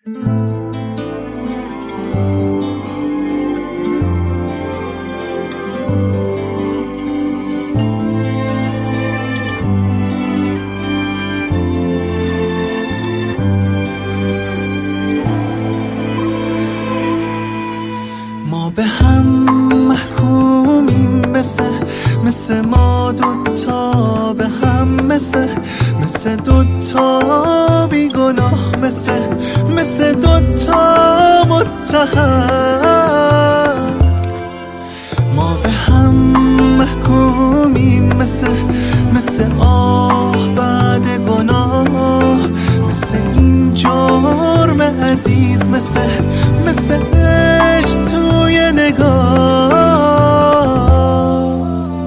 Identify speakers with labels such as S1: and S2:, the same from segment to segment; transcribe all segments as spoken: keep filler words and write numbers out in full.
S1: ما به هم محکومیم، مثل مثل ما دوتا به هم، مثل مثل دوتا بیگناه، مثل مثل دوتا متهم. ما به هم محکومیم، مثل مثل آه بعد گناه، مثل این جرم عزیز، مثل مثل عشق توی نگاه.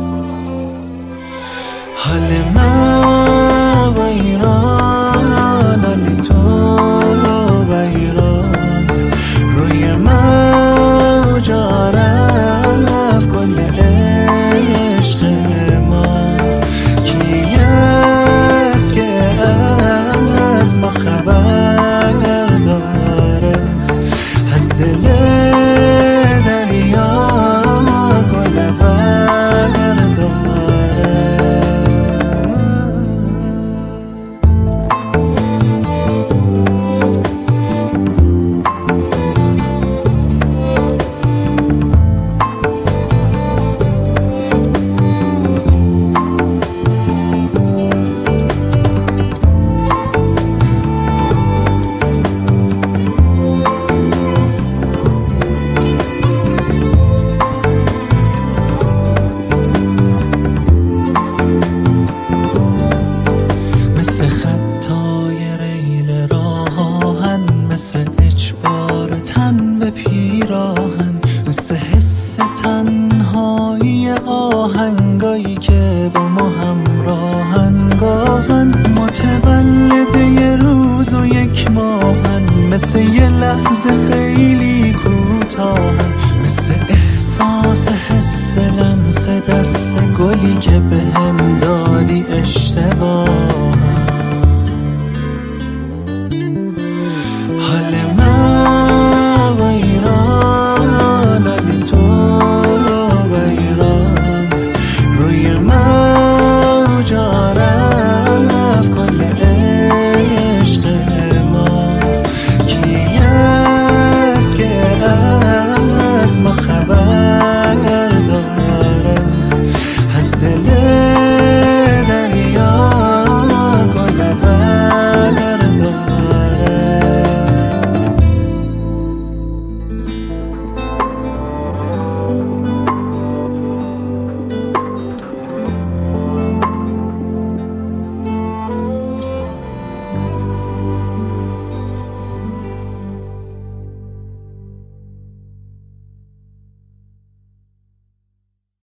S1: حال من با ایران، حال تو با ایران، روی موج رفت کل عشق ما. کی است که از ما خبر داره، از دل دریا گل برداره. مثل خطای ریل راهن، مثل اجبار تن به پیراهن، مثل حس تنهایی آهنگایی که با ما همراهن. گاهن متولد یه روز و یک ماهن، مثل یه لحظه خیلی